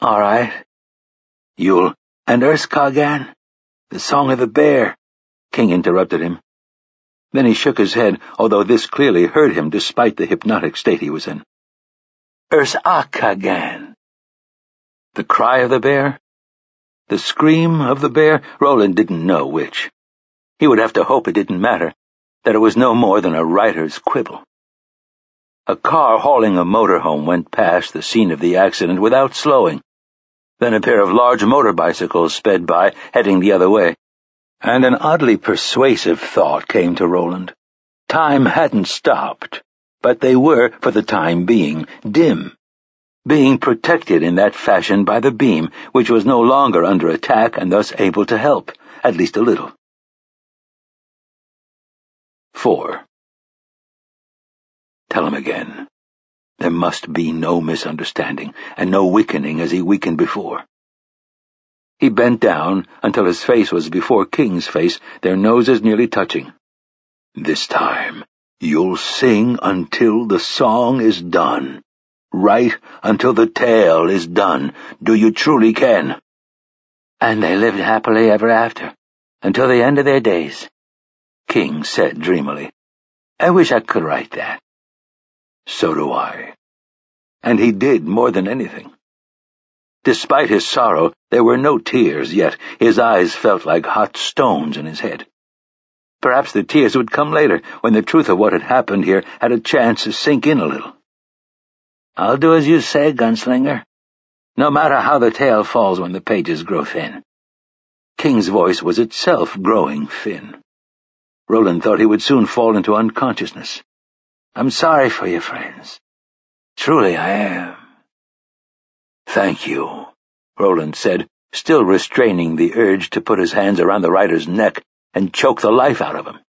All right. Yul, and Erskagan? The Song of the Bear, King interrupted him. Then he shook his head, although this clearly hurt him despite the hypnotic state he was in. Erskagan. The cry of the bear? The scream of the bear? Roland didn't know which. He would have to hope it didn't matter, that it was no more than a writer's quibble. A car hauling a motorhome went past the scene of the accident without slowing. Then a pair of large motor bicycles sped by, heading the other way. And an oddly persuasive thought came to Roland. Time hadn't stopped, but they were, for the time being, dim, being protected in that fashion by the beam, which was no longer under attack and thus able to help, at least a little. 4. Tell him again. There must be no misunderstanding, and no weakening as he weakened before. He bent down until his face was before King's face, their noses nearly touching. This time, you'll sing until the song is done. Write until the tale is done. Do you truly ken? And they lived happily ever after, until the end of their days, King said dreamily. I wish I could write that. So do I. And he did more than anything. Despite his sorrow, there were no tears, yet his eyes felt like hot stones in his head. Perhaps the tears would come later, when the truth of what had happened here had a chance to sink in a little. I'll do as you say, gunslinger, no matter how the tale falls when the pages grow thin. King's voice was itself growing thin. Roland thought he would soon fall into unconsciousness. I'm sorry for you, friends. Truly I am. Thank you, Roland said, still restraining the urge to put his hands around the rider's neck and choke the life out of him.